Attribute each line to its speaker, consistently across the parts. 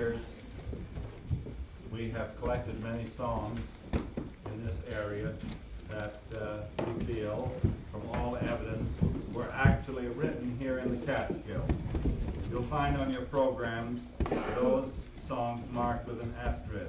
Speaker 1: years, we have collected many songs in this area that we feel, from all evidence, were actually written here in the Catskills. You'll find on your programs those songs marked with an asterisk.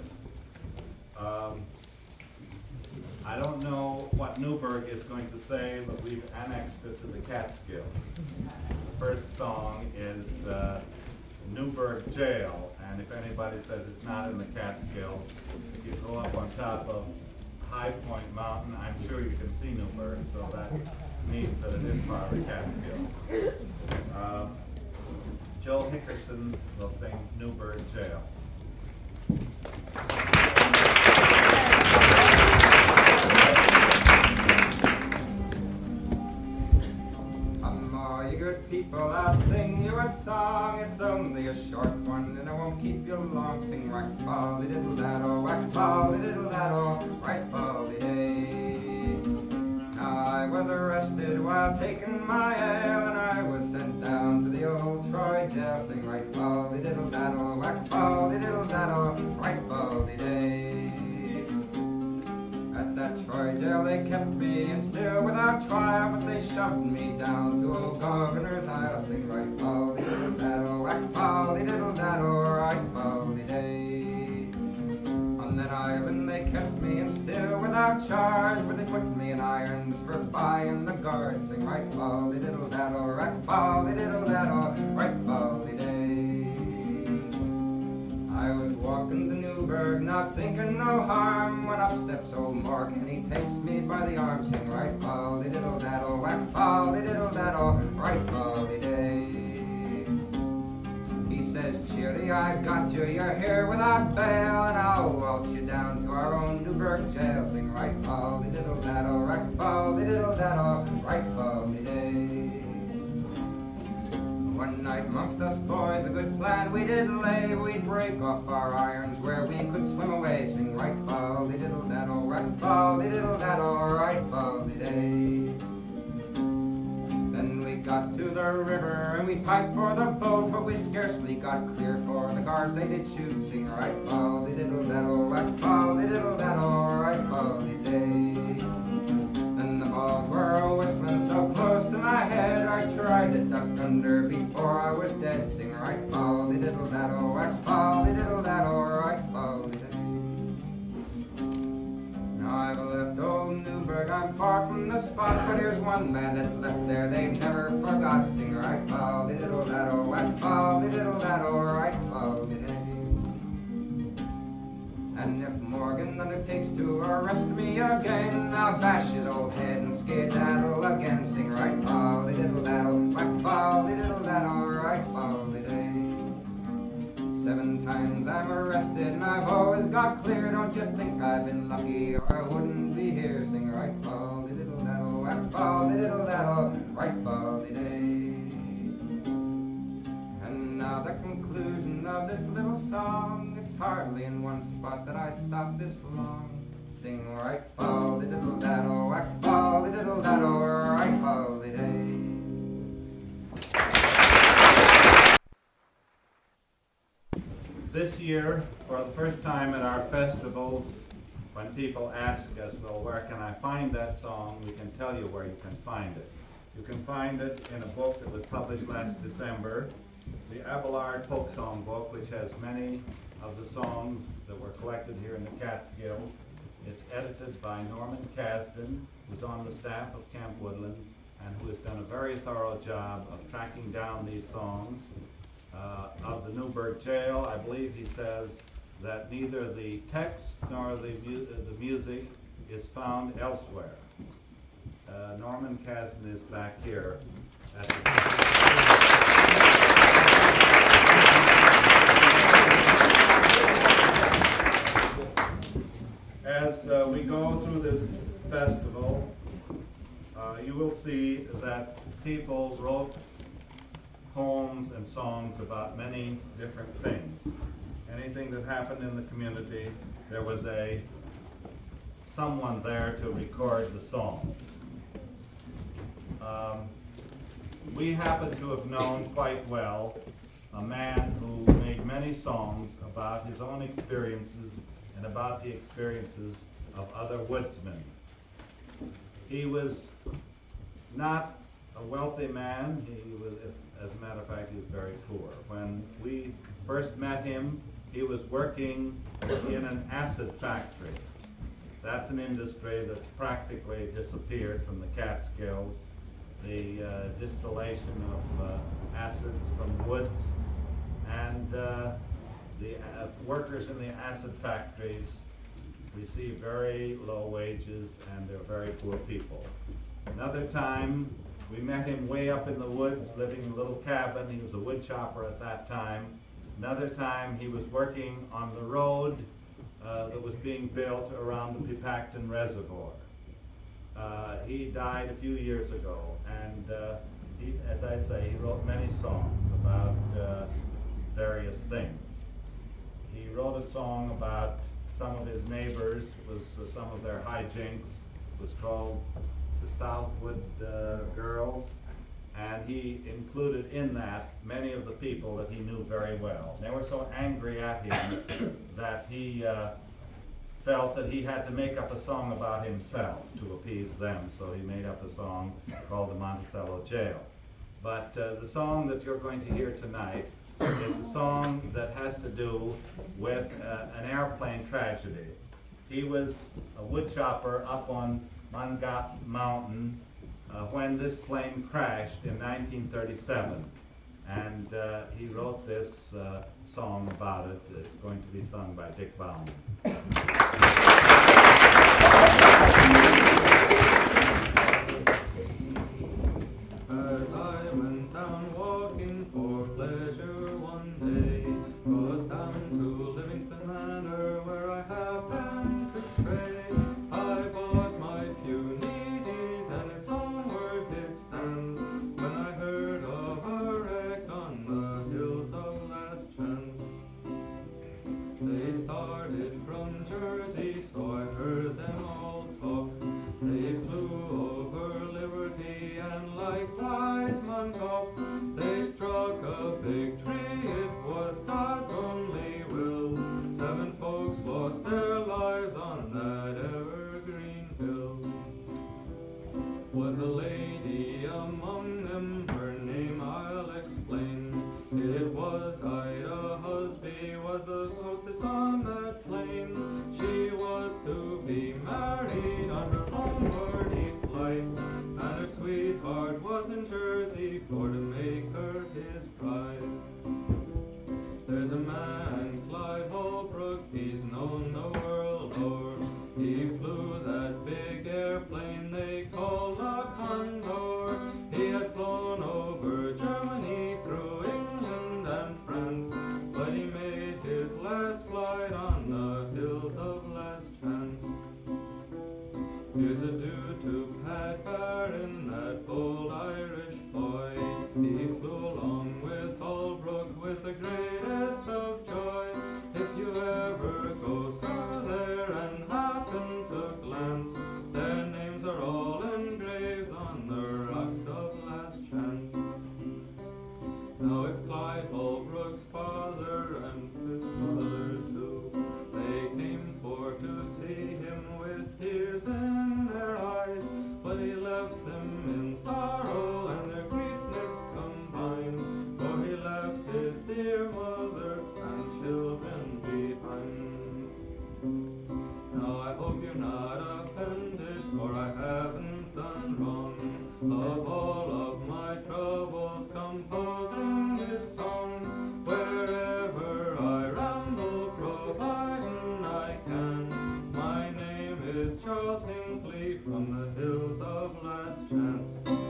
Speaker 1: I don't know what Newburgh is going to say, but we've annexed it to the Catskills. The first song is Newburgh Jail, and if anybody says it's not in the Catskills, if you go up on top of High Point Mountain, I'm sure you can see Newburgh, so that means that it is part of the Catskills. Joe Hickerson will sing Newburgh Jail.
Speaker 2: You good people, I'll sing you a song. It's only a short one, and I won't keep you long. Sing right-bally-diddle-daddle, whack-bally-diddle-daddle, right-bally-day. Now I was arrested while taking my ale, and I was sent down to the old Troy jail. Sing right-bally-diddle-daddle, whack-bally-diddle-daddle, right-bally-day. At that Troy jail they kept me in still without trial, but they shoved me down to old Governor's Isle. Sing right-bally-diddle-daddle, whack-bally-diddle-daddle, right-bally-day. On that island they kept me in still without charge, but they put me in irons for buying the guards. Sing right-bally-diddle-daddle, whack-bally-diddle-daddle, right-bally-day. I was walking to Newburgh, not thinking no harm, when up steps old Mork and he takes me by the arm. Sing right-bally-diddle-daddle, whack-bally-diddle-daddle, right-bally-day. He says, cheery, I've got you, you're here without bail, and I'll waltz you down to our own Newburgh jail. Sing right-bally-diddle-daddle, right-bally-diddle-daddle, right-bally-day. One night amongst us boys, a good plan we did lay. We'd break off our irons where we could swim away. Sing right-bally-diddle-daddle, right-bally-diddle-daddle, right-bally-day. Then we got to the river and we piped for the boat, but we scarcely got clear for the guards they did shoot. Sing right-bally-diddle-daddle, right-bally-diddle-daddle, right-bally-day. Then the balls were whistling so close to my head, I tried to duck under before I was dead. Sing right-bally-diddle-daddle, whack-bally-diddle-daddle, right-bally-day. Now I've left old Newburgh, I'm far from the spot, but here's one man that left there they never forgot. Sing right-bally-diddle-daddle, whack-bally-diddle-daddle, right-bally-day. And if Morgan undertakes to arrest me again, I'll bash his old head and skedaddle again. Sing right-bally-diddle-daddle, whack-bally-diddle-daddle, right-bally-day. 7 times I'm arrested and I've always got clear. Don't you think I've been lucky or I wouldn't be here? Sing right-bally-diddle-daddle, whack-bally-diddle-daddle, right-bally-day. And now the conclusion of this little song, it's hardly in one spot that I'd stop this long. Sing right-bally-diddle-daddle, whack-bally-diddle-daddle, right-bally-day.
Speaker 1: This year, for the first time at our festivals, when people ask us, well, where can I find that song, we can tell you where you can find it. You can find it in a book that was published last December, the Abelard Folk Song Book, which has many of the songs that were collected here in the Catskills. It's edited by Norman Kasdan, who's on the staff of Camp Woodland, and who has done a very thorough job of tracking down these songs. Of the Newburgh Jail, I believe he says that neither the text nor the music is found elsewhere. Norman Kasdan is back here at the As we go through this festival, you will see that people wrote poems and songs about many different things. Anything that happened in the community, there was someone there to record the song. We happen to have known quite well a man who made many songs about his own experiences and about the experiences of other woodsmen. He was not a wealthy man. He was, as a matter of fact, he was very poor. When we first met him, he was working in an acid factory. That's an industry that's practically disappeared from the Catskills. The distillation of acids from woods, and the workers in the acid factories receive very low wages, and they're very poor people. Another time, we met him way up in the woods, living in a little cabin. He was a wood chopper at that time. Another time, he was working on the road that was being built around the Pipacton Reservoir. He died a few years ago, and he, as I say, he wrote many songs about various things. He wrote a song about some of his neighbors. It was some of their hijinks. It was called The Southwood Girls, and he included in that many of the people that he knew very well. They were so angry at him that he felt that he had to make up a song about himself to appease them, so he made up a song called The Monticello Jail. But the song that you're going to hear tonight is a song that has to do with an airplane tragedy. He was a wood chopper up on Mangat Mountain when this plane crashed in 1937, and he wrote this song about it. It's going to be sung by Dick Bauman.
Speaker 2: As I went down walking for pleasure one day, was down to Livingston Manor where I happened to stray. I bought my few needies and its homeward did stand, when I heard of a wreck on the hills of Last Chance. They started from Jersey, so I heard them all talk. They flew over Liberty and likewise Montauk. They struck a big tree, it was God's only will. 7 folks lost their lives on that evergreen hill. Was a lady among them, her name I'll explain. It was Ida Husby, was the hostess on that plane. She was to be married on her homeward flight, and her sweetheart was in Jersey for to make her his bride. There's a man, Clyde Holbrook, he's known the world o'er. He flew that big airplane they call the Condor. He had flown over Germany, through England and France, but he made his last flight on the hills of Last Chance. Here's a due to Pat Barron, that bold Irish boy. He flew along with Holbrook with the greatest of joy. If you ever go through there and happen to glance, their names are all engraved on the rocks of Last Chance. Now it's Clyde Holbrook's father and his mother too. They came for to see him with tears in their eyes, but he left them in sorrow and their griefness combined, for he left his dear mother and children behind. Now I hope you're not offended, for I haven't done wrong. Of all of my troubles composing this song, wherever I ramble, providing I can, my name is Charles Hinckley from the hills of Last Chance.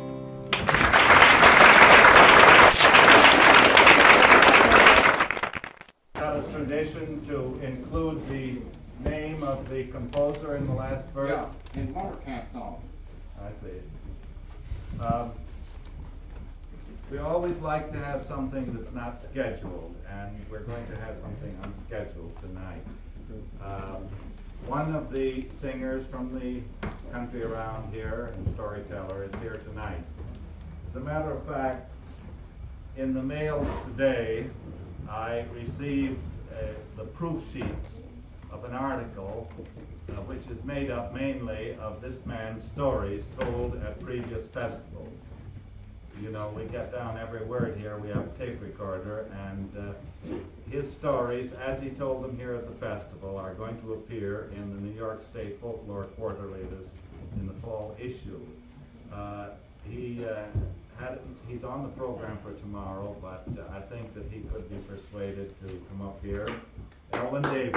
Speaker 1: Got a tradition to include the name of the composer in the last verse?
Speaker 3: Yeah, in motor camp songs.
Speaker 1: I see. We always like to have something that's not scheduled, and we're going to have something unscheduled tonight. One of the singers from the country around here and storyteller is here tonight. As a matter of fact, in the mail today, I received the proof sheets of an article which is made up mainly of this man's stories told at previous festivals. You know, we get down every word here. We have a tape recorder, and his stories, as he told them here at the festival, are going to appear in the New York State Folklore Quarterly in the fall issue. He's on the program for tomorrow, but I think that he could be persuaded to come up here. Elwyn Davis.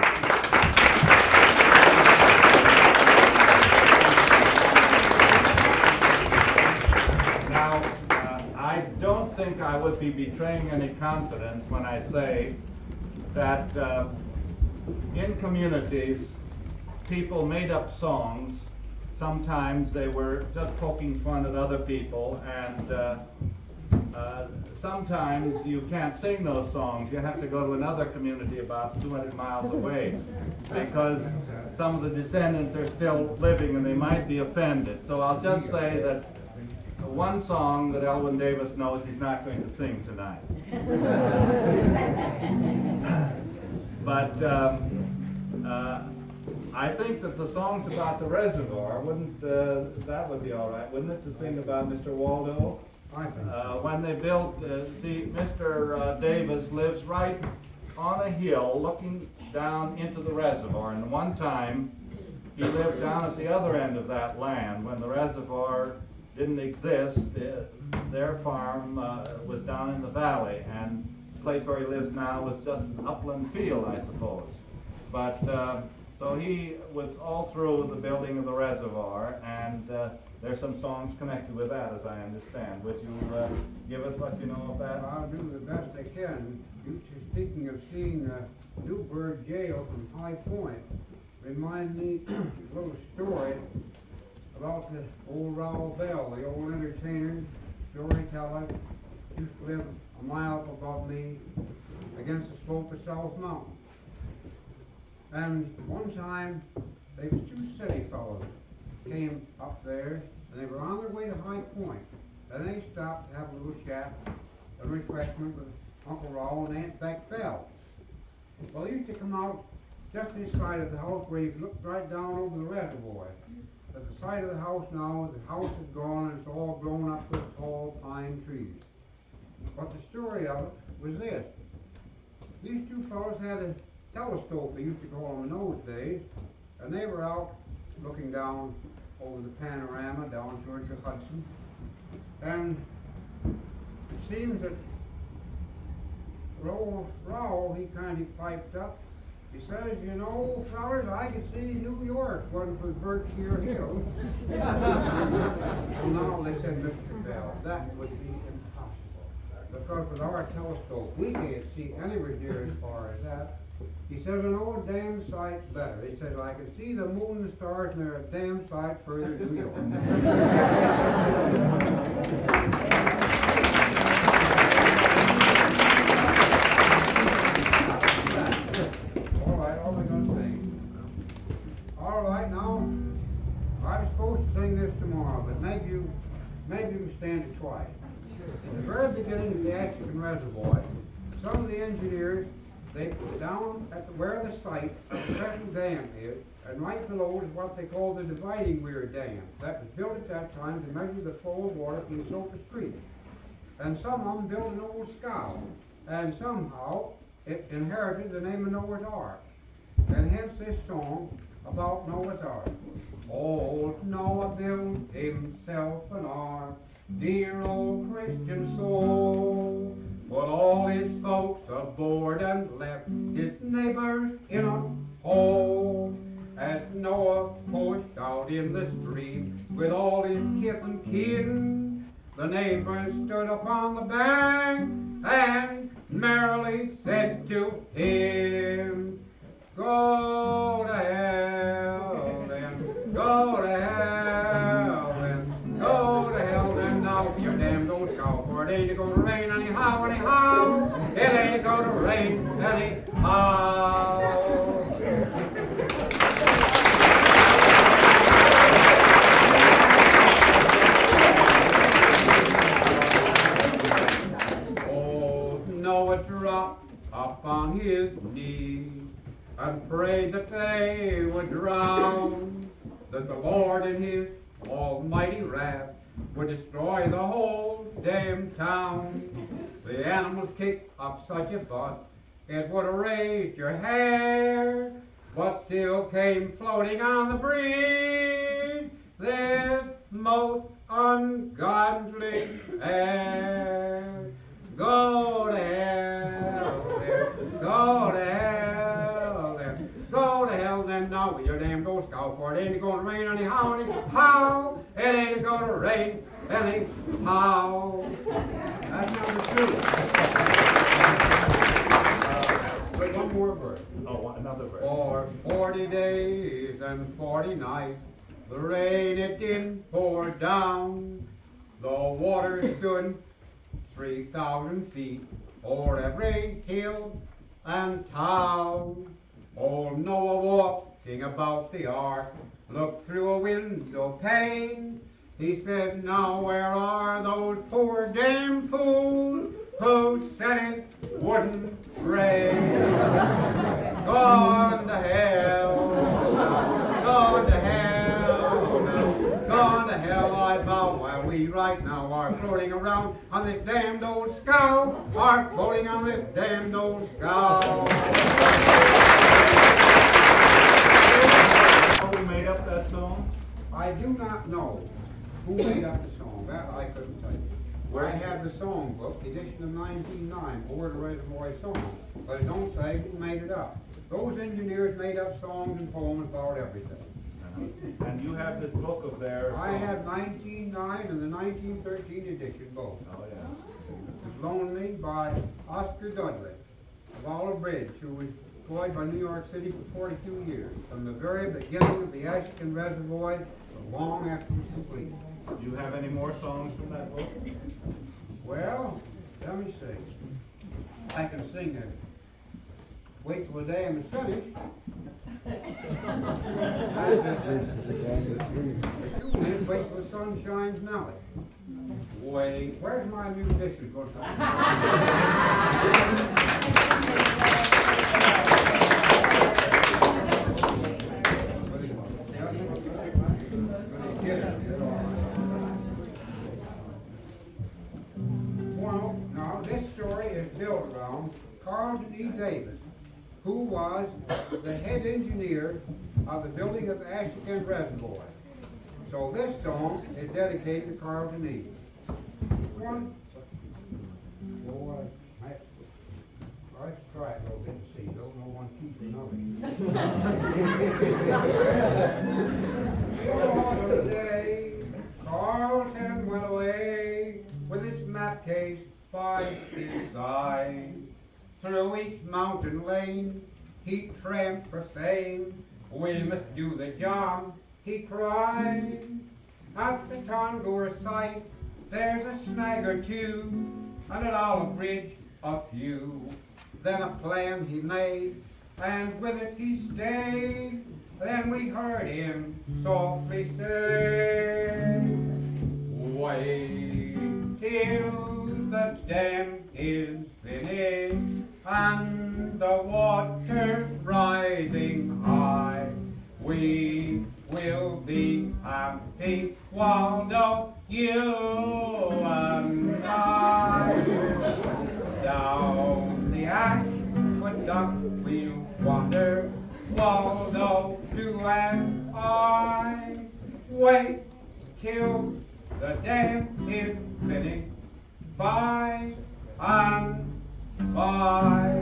Speaker 1: Now, I don't think I would be betraying any confidence when I say that in communities, people made up songs. Sometimes they were just poking fun at other people, and sometimes you can't sing those songs. You have to go to another community about 200 miles away because some of the descendants are still living and they might be offended. So I'll just say that one song that Elwyn Davis knows he's not going to sing tonight. But I think that the songs about the reservoir, that would be all right, wouldn't it, to sing about Mr. Waldo?
Speaker 4: I think so.
Speaker 1: When they built, see, Mr. Davis lives right on a hill looking down into the reservoir, and one time he lived down at the other end of that land when the reservoir didn't exist. Their farm was down in the valley, and the place where he lives now was just an upland field, I suppose. But so he was all through the building of the reservoir, and there's some songs connected with that, as I understand. Would you give us what you know of that?
Speaker 4: I'll do the best I can. Speaking of seeing Newburgh Jail from High Point, remind me of a little story about the old Raoul Bell, the old entertainer, storyteller, used to live a mile up above me against the slope of South Mountain. And one time, there was two city fellows came up there, and they were on their way to High Point. And they stopped to have a little chat and refreshment with Uncle Raoul and Aunt Beck Bell. Well, they used to come out just this side of the house where you looked right down over the reservoir. At the side of the house now, the house is gone and it's all grown up with tall pine trees. But the story of it was this. These two fellows had a telescope, they used to call them in those days, and they were out looking down over the panorama down towards the Hudson. And it seems that Raoul, he kind of piped up. He says, you know, fellas, I could see New York wasn't for Berkshire Hills. Well, now they said, Mr. Bell, that would be impossible. Because with our telescope, we can't see anywhere near as far as that. He says, an old damn sight better. He says, I can see the moon and stars, and they're a damn sight further than New York. All we're going to sing. All right, now, I was supposed to sing this tomorrow, but maybe you can stand it twice. In the very beginning of the Atchison Reservoir, some of the engineers, they put down at where the site of the present dam is, and right below is what they call the dividing weir dam. That was built at that time to measure the flow of water from the Socus Creek. And some of them built an old scow, and somehow it inherited the name of Noah's Ark. And hence this song about Noah's Ark. Old Noah built himself an ark, dear old Christian soul. But all his folks aboard and left his neighbors in a hole. As Noah pushed out in the stream with all his kith and kin, the neighbors stood upon the bank and merrily said to him, go to hell then, go to hell then, go to hell then, now you damned old cow, for it ain't gonna rain anyhow, anyhow, it ain't gonna rain anyhow. dropped up on his knee and prayed that they would drown, that the Lord in his almighty wrath would destroy the whole damn town. The animals kicked up such a fuss, it would have raised your hair, but still came floating on the breeze this most ungodly air. Go to hell, there, go to hell, there, go to hell then now with your damn old scout, for it ain't gonna rain anyhow, it ain't gonna rain anyhow. That's number 2. But one more verse.
Speaker 1: Oh, another verse.
Speaker 4: For 40 days and 40 nights, the rain it didn't pour down. The water stood 3,000 feet over every hill and town. Old Noah walking about the ark looked through a window pane. He said, now where are those poor damn fools who said it wouldn't rain? Gone to hell, gone to hell, gone to hell, I vow, while we right now are floating around on this damned old scow, are floating on this damned old scow.
Speaker 1: Who made up that song?
Speaker 4: I do not know who made up the song, that I couldn't tell you. I have the song book, edition of 1909, Ford Reservoir Song, but it don't say who made it up. Those engineers made up songs and poems about everything.
Speaker 1: And you have this book of theirs.
Speaker 4: I have 1909 and the 1913 edition both.
Speaker 1: Oh, yeah.
Speaker 4: It was loaned me by Oscar Dudley of Olive Bridge, who was employed by New York City for 42 years, from the very beginning of the Ashton Reservoir to long after it was complete.
Speaker 1: Do you have any more songs from that book?
Speaker 4: Well, let me see. I can sing it. Wait till the day I'm finished. Wait till the sun shines now. Wait, where's my musician? Well, now this story is built around Carlton E. Davis, who was the head engineer of the building of the Ashton Reservoir. So this song is dedicated to Carlton E. One. Boy, let's try it a little bit and see. Don't know one keeping of it. Day, Carlton went away with his map case by his side. Through each mountain lane he tramped for fame. We must do the job, he cried. At the Tongour site there's a snag or two, and at Olive Bridge a few. Then a plan he made, and with it he stayed. Then we heard him softly say, wait till the dam is finished and the water rising high. We will be happy, Waldo, you and I. Down the aqueduct we'll wander, Waldo, you and I. Wait till the dam is finished, by and by.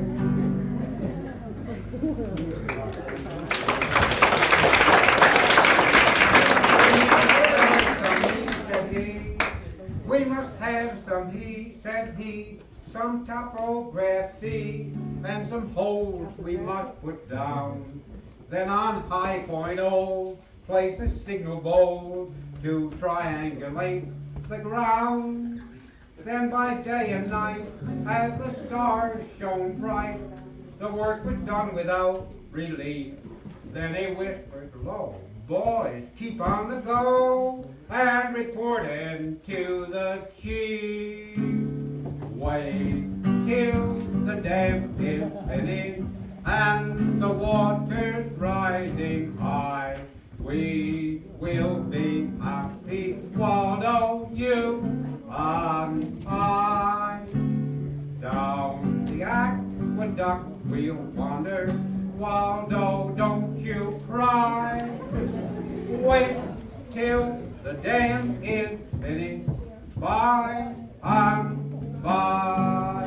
Speaker 4: We must have some, he said he, some topography, and some holes we must put down. Then on High Point Old, place a signal bowl to triangulate the ground. Then by day and night, as the stars shone bright, the work was done without relief. Then he whispered low, boys, keep on the go, and reported to the chief. Wait till the dam is finished and the water's rising high. We will be happy, Waldo, you and I. Down the aqueduct we'll wander, Waldo, don't you cry. Wait till the dam is finished, by and by.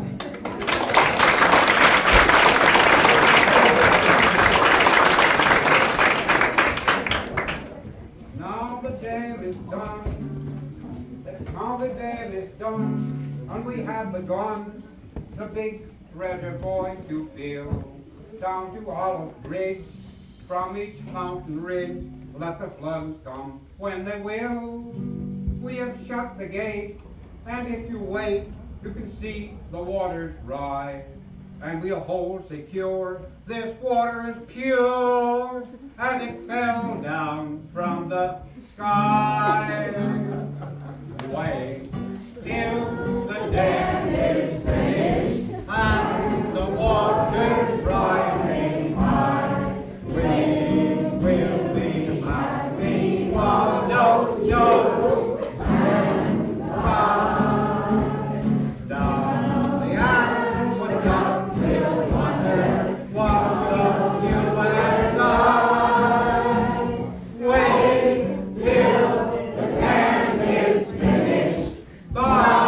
Speaker 4: Now the dam is done, now the dam is done, and we have begun the big reservoir to fill. Down to Olive Bridge, from each mountain ridge, let the floods come when they will. We have shut the gate, and if you wait, you can see the waters rise. And we'll hold secure, this water is pure, as it fell down from the sky. Wait till the dam is finished, and the water's rising high. We will be happy, Waldo, you and I. Down the aqueduct we'll wander, Waldo, you and I. Wait till the dam is finished, by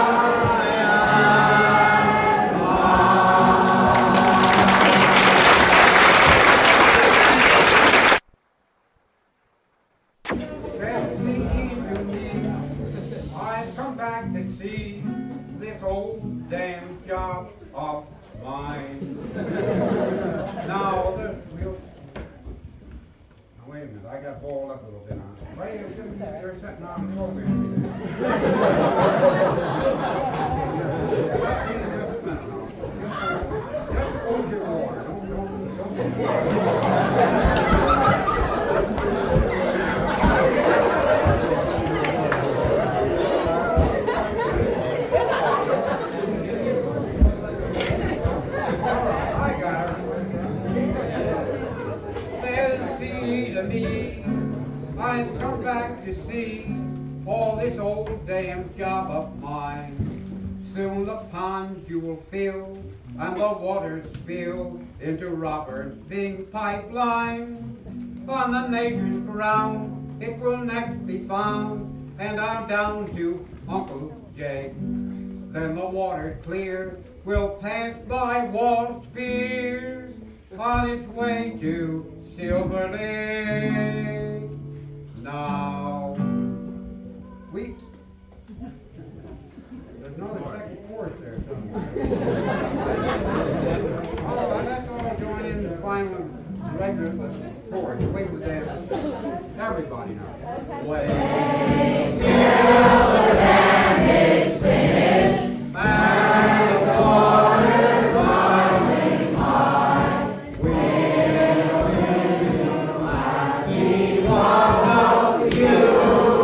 Speaker 4: I've come back to see this old damn job of mine. Now, wait a minute, I got balled up a little bit on it. Why are you're sitting on the program today? Just hold your water. I got her. Says he to me, I've come back to see all this old damn job of mine. Soon the ponds you will fill and the waters spill into Robert's Bing pipeline. On the Major's ground it will next be found, and on down to Uncle Jake. Then the water clear will pass by Walt Spears on its way to Silver Lake. Now, there's another second chorus there somewhere. All right, let's all join in the final regular chorus. Wait for that. Everybody now. Wait till the dam is finished and the water's rising high. We'll be happy, one of you.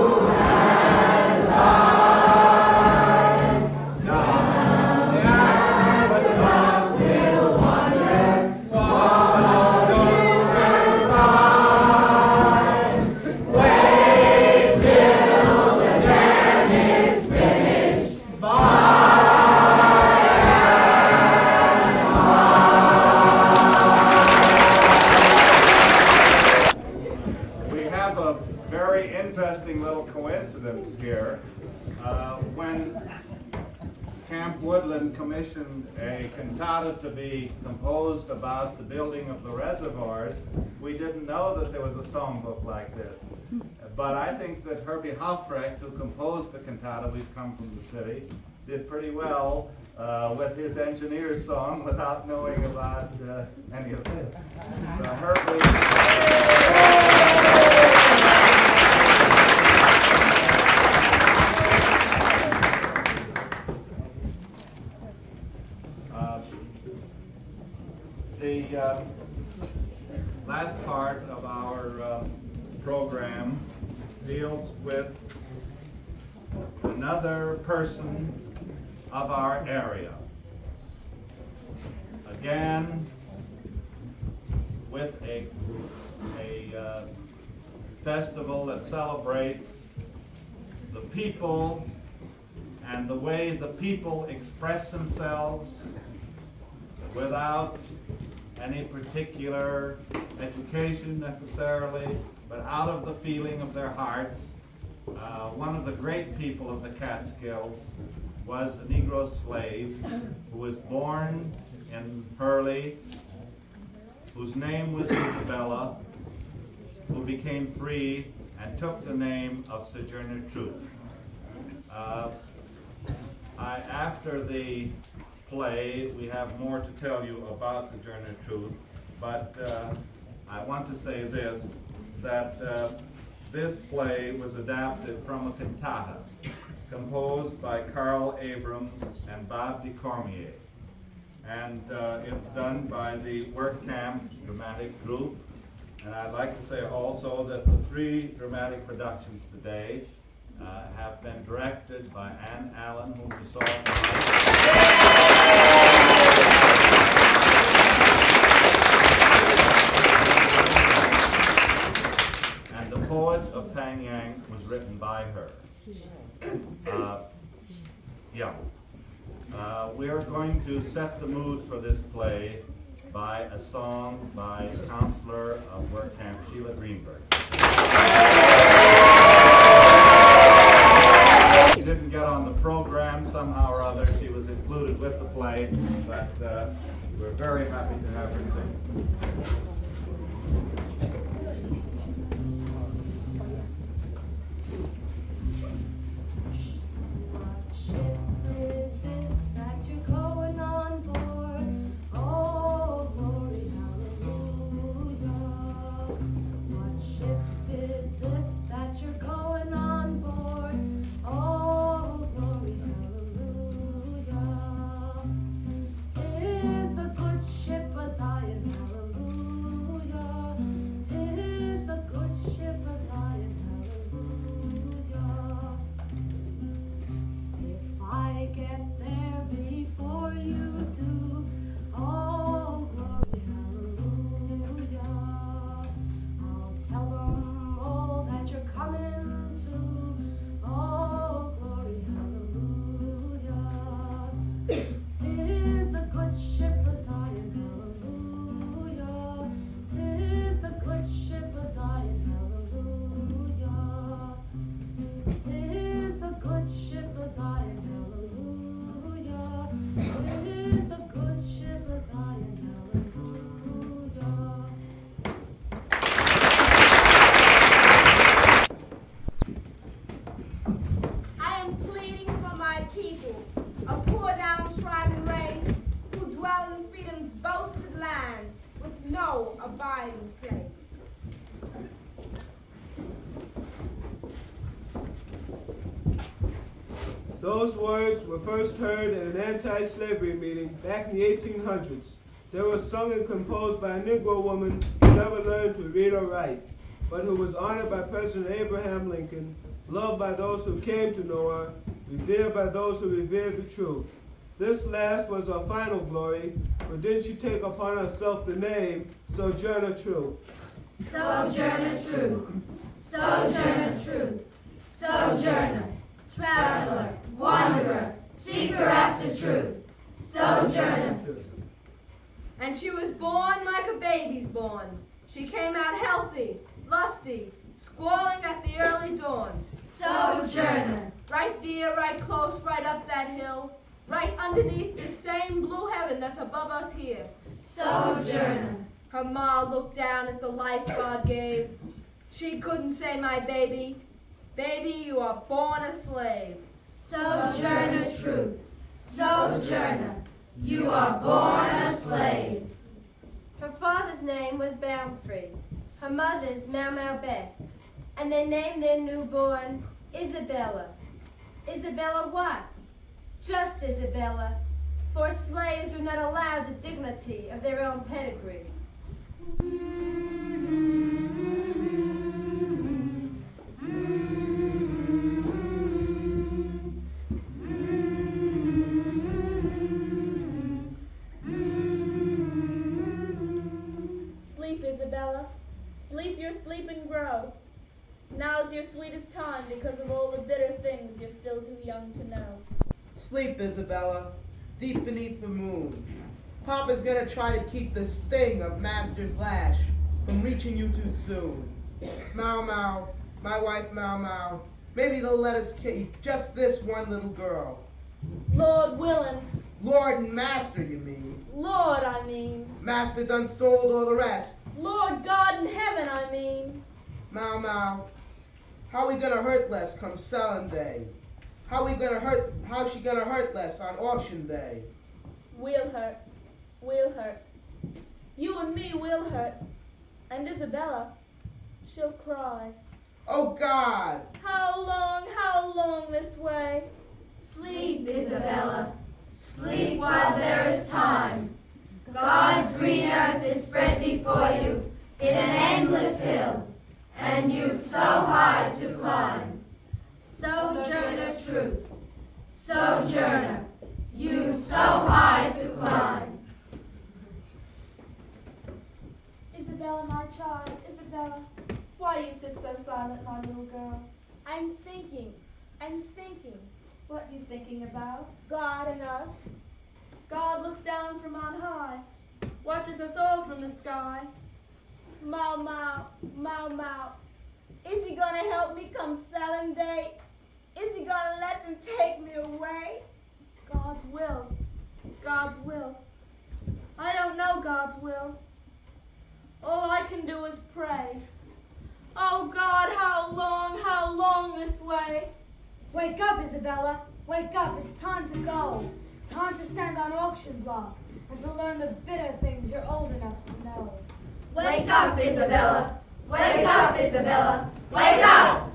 Speaker 1: Here, when Camp Woodland commissioned a cantata to be composed about the building of the reservoirs, we didn't know that there was a songbook like this. But I think that Herbie Hofrecht, who composed the cantata, We've Come from the City, did pretty well with his engineer's song without knowing about any of this. So Herbie... The last part of our program deals with another person of our area. began with a festival that celebrates the people and the way the people express themselves without any particular education necessarily, but out of the feeling of their hearts. One of the great people of the Catskills was a Negro slave who was born in Hurley, whose name was Isabella, who became free and took the name of Sojourner Truth. After the play, we have more to tell you about Sojourner Truth, but I want to say this, that this play was adapted from a cantata composed by Carl Abrams and Bob DeCormier. And it's done by the Work Camp Dramatic Group. And I'd like to say also that the 3 dramatic productions today have been directed by Ann Allen, whom you saw tonight. And The Poet of Pang Yang was written by her. We are going to set the mood for this play by a song by Counselor of Work Camp, Sheila Greenberg. She didn't get on the program somehow or other. She was included with the play, but we're very happy to have her sing.
Speaker 5: Those words were first heard at an anti-slavery meeting back in the 1800s. They were sung and composed by a Negro woman who never learned to read or write, but who was honored by President Abraham Lincoln, loved by those who came to know her, revered by those who revered the truth. This last was her final glory, but then she take upon herself the name Sojourner Truth.
Speaker 6: Sojourner Truth, Sojourner Truth, Sojourner, traveler, wanderer, seeker after truth, Sojourner.
Speaker 7: And she was born like a baby's born. She came out healthy, lusty, squalling at the early dawn.
Speaker 6: Sojourner.
Speaker 7: Right there, right close, right up that hill, right underneath this same blue heaven that's above us here.
Speaker 6: Sojourner.
Speaker 7: Her ma looked down at the life God gave. She couldn't say, my baby, baby, you are born a slave.
Speaker 6: Sojourner Truth, Sojourner, you are born a slave.
Speaker 8: Her father's name was Bamfrey, her mother's Mau Beth, and they named their newborn Isabella. Isabella what? Just Isabella, for slaves were not allowed the dignity of their own pedigree.
Speaker 9: your sweetest time because of all the bitter things you're still too young to know.
Speaker 10: Sleep, Isabella, deep beneath the moon. Papa's gonna try to keep the sting of Master's lash from reaching you too soon. Mau Mau, my wife Mau Mau, maybe they'll let us keep just this one little girl.
Speaker 9: Lord willin'.
Speaker 10: Lord and Master, you mean?
Speaker 9: Lord, I mean.
Speaker 10: Master done sold all the rest.
Speaker 9: Lord God in heaven, I mean.
Speaker 10: Mau Mau, how we gonna hurt less come selling day? How's she gonna hurt less on auction day?
Speaker 9: We'll hurt. We'll hurt. You and me will hurt. And Isabella, she'll cry.
Speaker 10: Oh God!
Speaker 9: How long this way?
Speaker 6: Sleep, Isabella. Sleep while there is time. God's green earth is spread before you in an endless hill, and you've so high to climb. Sojourner truth, sojourner, you've so high to climb.
Speaker 9: Isabella, my child, Isabella, why do you sit so silent, my little girl?
Speaker 7: I'm thinking.
Speaker 9: What you thinking about?
Speaker 7: God and us.
Speaker 9: God looks down from on high, watches us all from the sky.
Speaker 7: Mau Mau, Mau Mau. Is he gonna help me come selling day? Is he gonna let them take me away?
Speaker 9: God's will. God's will. I don't know God's will. All I can do is pray. Oh God, how long this way?
Speaker 6: Wake up, Isabella. Wake up. It's time to go. Time to stand on auction block and to learn the bitter things you're old enough to know.
Speaker 7: Wake up, Isabella. Wake up, Isabella. Wake up!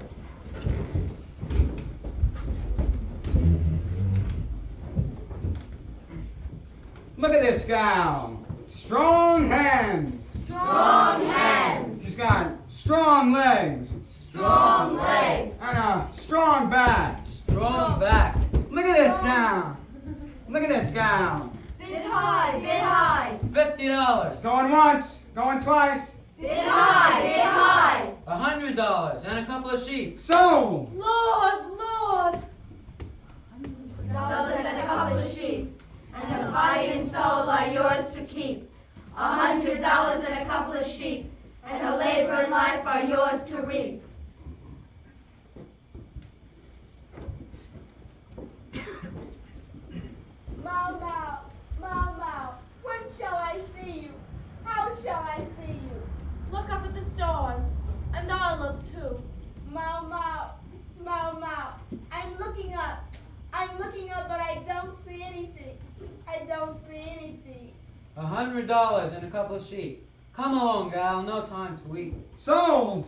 Speaker 4: Look at this gown. Strong hands.
Speaker 7: Strong hands.
Speaker 4: She's got strong legs.
Speaker 7: Strong legs.
Speaker 4: And a strong back.
Speaker 2: Strong back.
Speaker 4: Look at this gown. Look at this gown.
Speaker 7: Bid high, bid high.
Speaker 2: $50.
Speaker 4: Going once, going twice.
Speaker 7: Bid high, bid high.
Speaker 2: $100 and a couple of sheep.
Speaker 4: Sold.
Speaker 9: Lord.
Speaker 7: $1 and a couple of sheep, and her body and soul are yours to keep. $100 and a couple of sheep, and her labor and life are yours to reap.
Speaker 9: Mau Mau, Mau Mau, when shall I see you? How shall I see you? Look up at the stars, and I'll look too.
Speaker 7: Mau Mau, Mau Mau, I'm looking up, but I don't see anything.
Speaker 2: $100 and a couple of sheep. Come along, gal, no time to eat.
Speaker 4: Sold.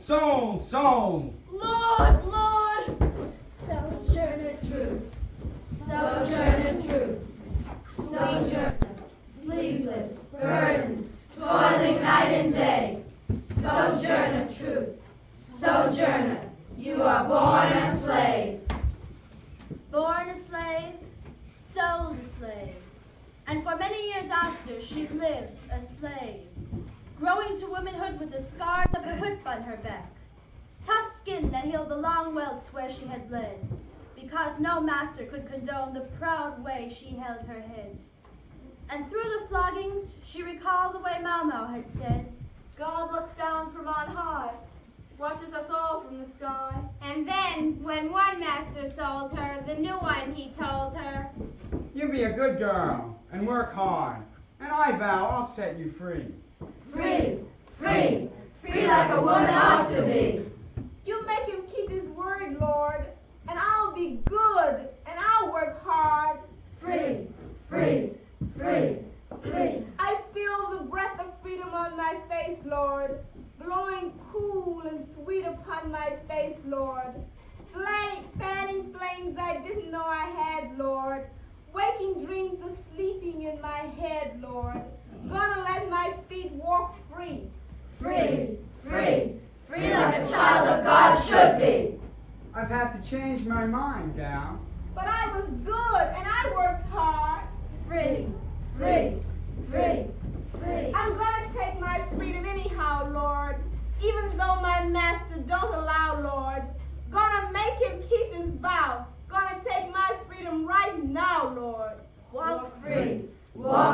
Speaker 9: Lord.
Speaker 7: Sojourner truth, sojourner truth, sojourner, sleepless, burdened, toiling night and day. Sojourner truth, sojourner, you are born a slave.
Speaker 8: Born a slave, sold a slave, and for many years after she lived a slave, growing to womanhood with the scars of the whip on her back, tough skin that healed the long welts where she had bled, because no master could condone the proud way she held her head. And through the floggings she recalled the way Mau Mau had said,
Speaker 9: God looks down from on high, watches us all from the sky.
Speaker 11: And then, when one master sold her, the new one, he told her,
Speaker 4: You be a good girl and work hard, and I vow I'll set you free.
Speaker 7: Free, free, free like a woman ought to be.
Speaker 9: You make him keep his word, Lord, and I'll be good, and I'll work hard.
Speaker 7: Free, free, free, free.
Speaker 9: I feel the breath of freedom on my face, Lord, blowing cool and sweet upon my face, Lord. Fanning flames I didn't know I had, Lord. Waking dreams of sleeping in my head, Lord. Gonna let my feet walk free.
Speaker 7: Free, free, free like a child of God should be.
Speaker 4: I've had to change my mind, gal.
Speaker 9: But I was good and I worked hard.
Speaker 7: Free, free, free, free.
Speaker 9: I'm gonna take my freedom anyhow, Lord, even though my master don't allow, Lord.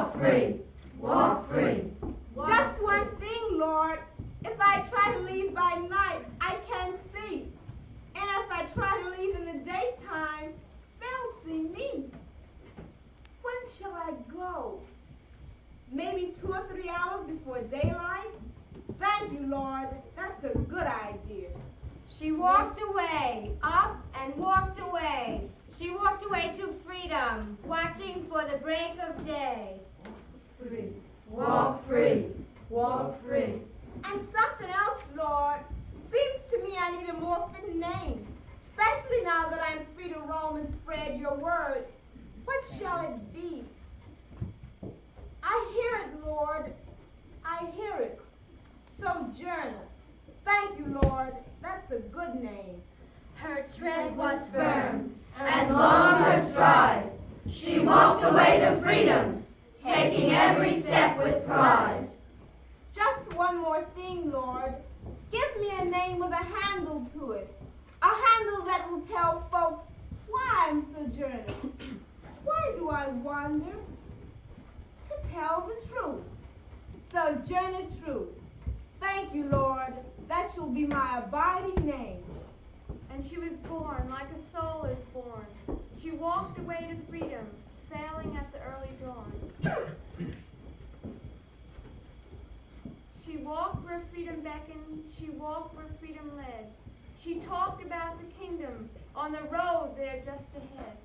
Speaker 6: Walk free. Walk free.
Speaker 9: Just one thing, Lord. If I try to leave by night, I can't see. And if I try to leave in the daytime, they'll see me. When shall I go? Maybe 2 or 3 hours before daylight? Thank you, Lord. That's a good idea.
Speaker 11: She walked away, up and walked away. She walked away to freedom, watching for the break of day.
Speaker 6: Free. Walk free. Walk free.
Speaker 9: And something else, Lord. Seems to me I need a more fitting name, especially now that I'm free to roam and spread your word. What shall it be? I hear it, Lord. I hear it. Sojourner. Thank you, Lord. That's a good name.
Speaker 6: Her tread was firm, and long her stride. She walked away to freedom, taking every step with pride.
Speaker 9: Just one more thing, Lord. Give me a name with a handle to it. A handle that will tell folks why I'm sojourner. Why do I wander? To tell the truth. Sojourner Truth. Thank you, Lord. That shall be my abiding name.
Speaker 11: And she was born like a soul is born. She walked away to freedom, sailing at the early dawn. She walked where freedom beckoned. She walked where freedom led. She talked about the kingdom on the road there just ahead.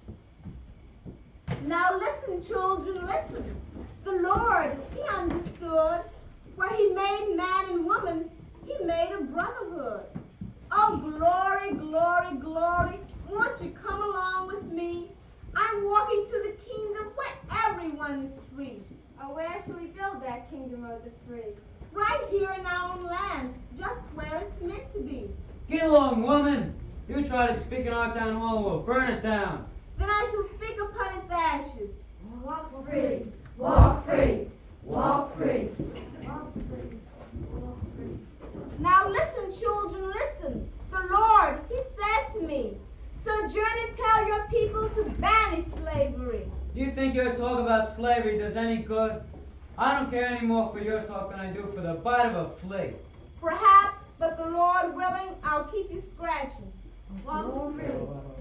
Speaker 9: Now listen, children, listen. The Lord, he understood. Where he made man and woman, he made a brotherhood. Oh, glory, glory, glory. Won't you come along with me? I'm walking to the kingdom where everyone is free.
Speaker 11: Oh, where shall we build that kingdom of the free?
Speaker 9: Right here in our own land, just where it's meant to be.
Speaker 12: Get along, woman. You try to speak in our town hall, we'll burn it down.
Speaker 9: Then I shall speak upon its ashes.
Speaker 6: Walk free. Walk free. Walk free.
Speaker 9: Walk free. Walk free. Now listen, children, listen. The Lord, he said to me, Sojourner, tell your people to banish slavery.
Speaker 12: Do you think your talk about slavery does any good? I don't care any more for your talk than I do for the bite of a flea.
Speaker 9: Perhaps, but the Lord willing, I'll keep you scratching.
Speaker 6: Walk free.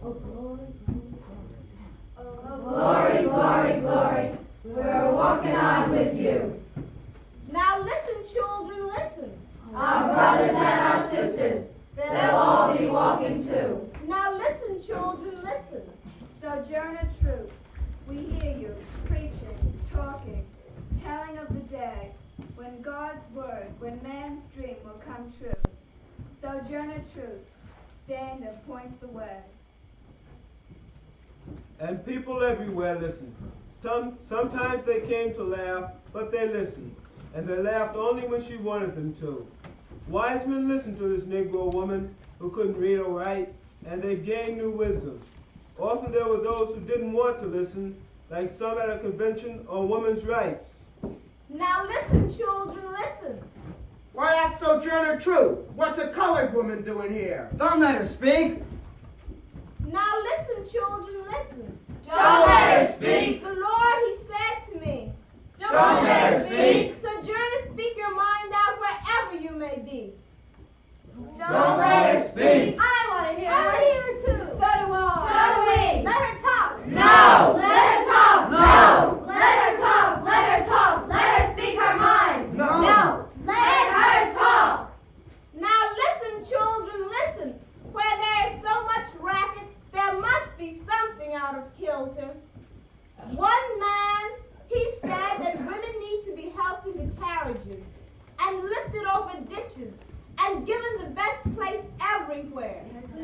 Speaker 6: Glory, glory, glory. We're walking on with you.
Speaker 9: Now listen, children, listen.
Speaker 6: Our brothers and our sisters, they'll all be walking too.
Speaker 9: Now listen, children, listen.
Speaker 11: Sojourner Truth, we hear you preaching, talking, telling of the day when God's word, when man's dream will come true. Sojourner Truth, stand and point the way.
Speaker 5: And people everywhere listened. Sometimes they came to laugh, but they listened. And they laughed only when she wanted them to. Wise men listened to this Negro woman who couldn't read or write, and they gained new wisdom. Often there were those who didn't want to listen, like some at a convention on women's rights.
Speaker 9: Now listen, children, listen.
Speaker 10: Why, that's Sojourner Truth. What's a colored woman doing here?
Speaker 12: Don't let her speak.
Speaker 9: Now listen, children, listen.
Speaker 6: Don't let her speak.
Speaker 9: The Lord, he said to me,
Speaker 6: Don't let her speak.
Speaker 9: Sojourner, speak your mind out wherever you may be.
Speaker 6: Don't let her speak.
Speaker 9: I want to hear her. I want to hear her too. So do I.
Speaker 6: So do we.
Speaker 9: Let her talk.
Speaker 6: No. Let her talk. No. Let her talk. Let her talk. Let her speak her mind.
Speaker 10: No.
Speaker 6: Let her talk.
Speaker 9: Now listen, children, listen. Where there is so much racket, there must be something out of kilter. One man, he said that women need to be helped into carriages and lifted over ditches and given the best place everywhere.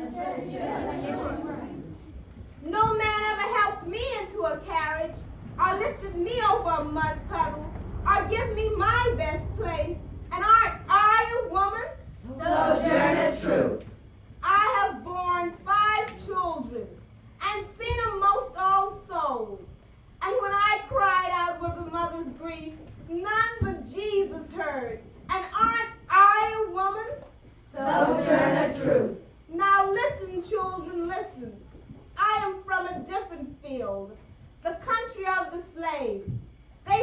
Speaker 9: No man ever helped me into a carriage or lifted me over a mud puddle or give me my best place. And aren't I a woman?
Speaker 6: Sojourner Truth.
Speaker 9: I have borne 5 children and seen them most old souls. And when I cried out with a mother's grief, none but Jesus heard. And aren't I a woman?
Speaker 6: Sojourner Truth.
Speaker 9: Now listen, children, listen. I am from a different field, the country of the slave. They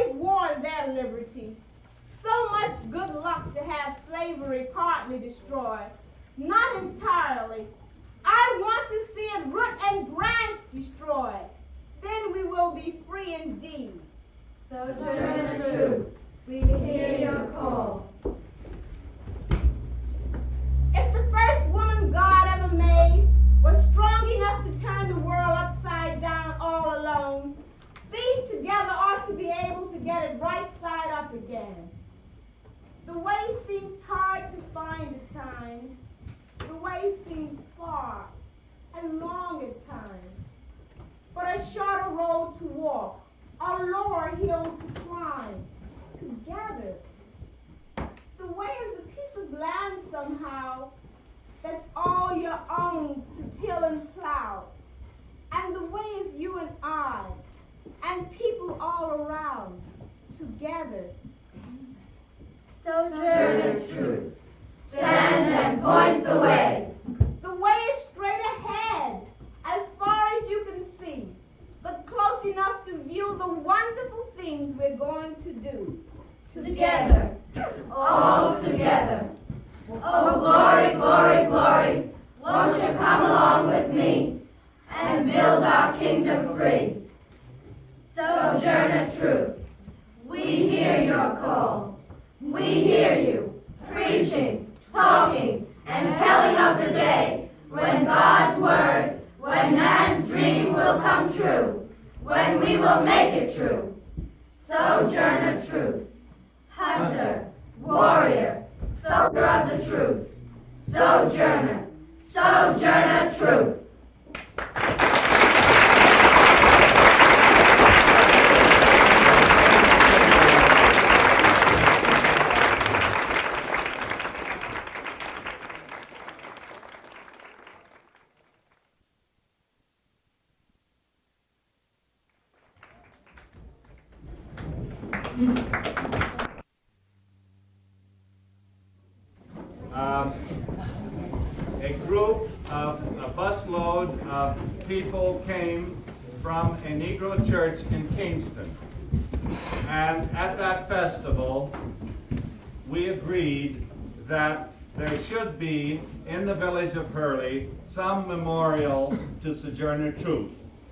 Speaker 9: slavery partly destroyed, not entirely. I want to see it root and branch destroyed. Then we will be free indeed.
Speaker 6: Sojourner Truth, we hear your call.
Speaker 9: If the first woman God ever made was strong enough to turn the world upside down all alone, these together ought to be able to get it right side up again. The way seems hard to find at times. The way seems far and long at times. But a shorter road to walk, a lower hill to climb, together. The way is a piece of land somehow that's all your own to till and plow. And the way is you and I, and people all around, together.
Speaker 6: Sojourner Truth, stand and point the way.
Speaker 9: The way is straight ahead, as far as you can see, but close enough to view the wonderful things we're going to do.
Speaker 6: Together, all together. Oh, glory, glory, glory, won't you come along with me and build our kingdom free? Sojourner Truth, we hear your call. We hear you, preaching, talking, and telling of the day when God's word, when man's dream will come true, when we will make it true. Sojourner Truth, hunter, warrior, soldier of the truth. Sojourner, Sojourner Truth.
Speaker 1: A busload of people came from a Negro church in Kingston. And at that festival, we agreed that there should be, in the village of Hurley, some memorial to Sojourner Truth.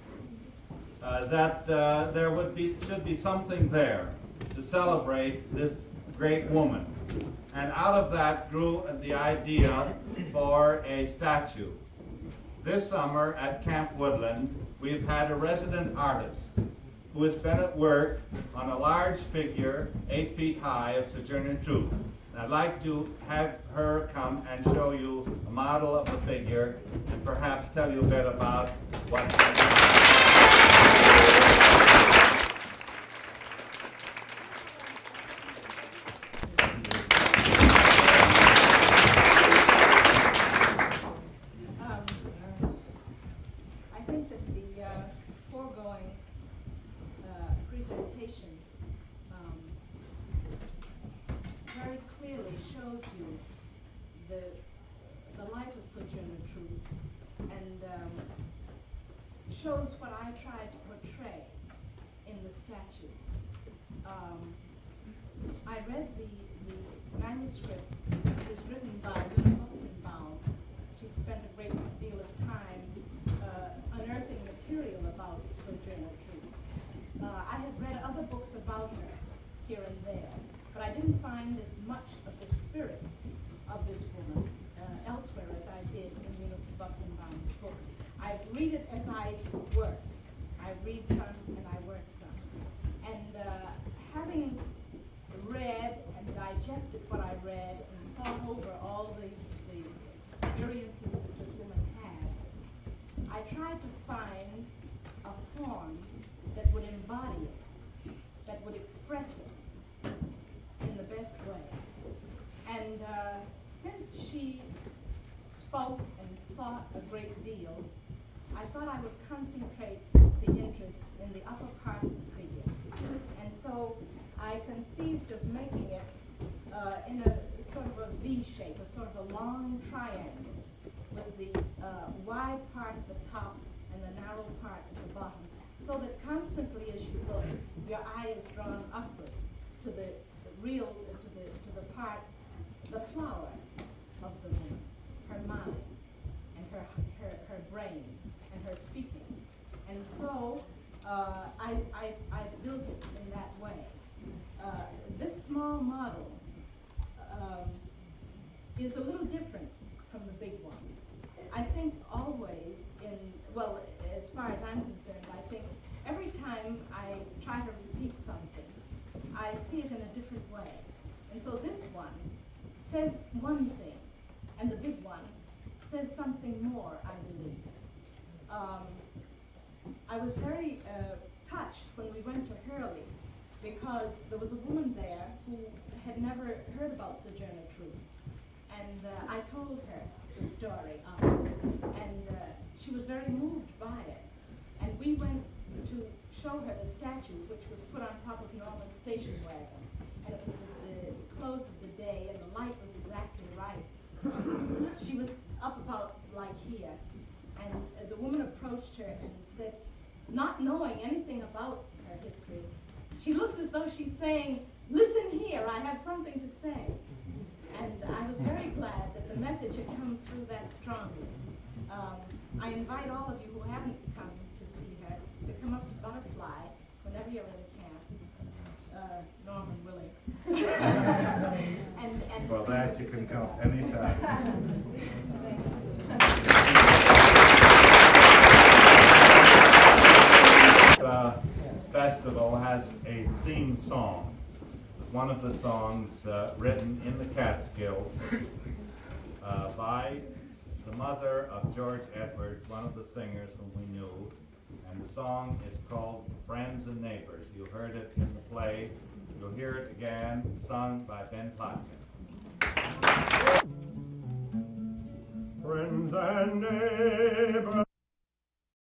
Speaker 1: That there should be something there to celebrate this great woman. And out of that grew the idea for a statue. This summer at Camp Woodland, we've had a resident artist who has been at work on a large figure, 8 feet high, of Sojourner Truth. And I'd like to have her come and show you a model of the figure and perhaps tell you a bit about what
Speaker 13: shows what I tried to portray in the statue. I read the manuscript. It was written by Lee Hutzenbaum. She'd spent a great deal of time unearthing material about Sojourner Truth. I had read other books about her here and there, but I didn't find as much of the spirit of this woman elsewhere as I did in Lee Hutzenbaum's book. I read it as I work. I read some and I work some. And having read and digested what I read and thought over all the experiences that this woman had, I tried to find a form that would embody it, that would express it in the best way. And since she spoke and thought a great deal, I thought I would concentrate the interest in the upper part of the figure. And so I conceived of making it in a sort of a V shape, a sort of a long triangle, with the wide part at the top and the narrow part at the bottom, so that constantly as you look, your eye is drawn upward to the real, to the part the flower of the woman, her mind, and her brain, and her speaking. And so I built it in that way. This small model is a little different from the big one. I think always well, as far as I'm concerned, I think every time I try to repeat something, I see it in a different way. And so this one says one thing, and the big one says something more, I believe. I was very touched when we went to Hurley, because there was a woman there who had never heard about Sojourner Truth. And I told her the story of it, and she was very moved by it. And we went to show her the statue, which was put on top of Norman's station wagon. And it was at the close of the day, and the light was exactly right. She was up about like here, and the woman approached her and said, not knowing anything about her history, she looks as though she's saying, listen here, I have something to say. And I was very glad that the message had come through that strongly. I invite all of you who haven't come to see her to come up to Butterfly whenever you're in camp. Norman willing. and
Speaker 1: For that you can come anytime. The festival has a theme song. One of the songs written in the Catskills by the mother of George Edwards, one of the singers whom we knew, and the song is called Friends and Neighbors. You heard it in the play. You'll hear it again, sung by Ben Plotkin. Friends and neighbors.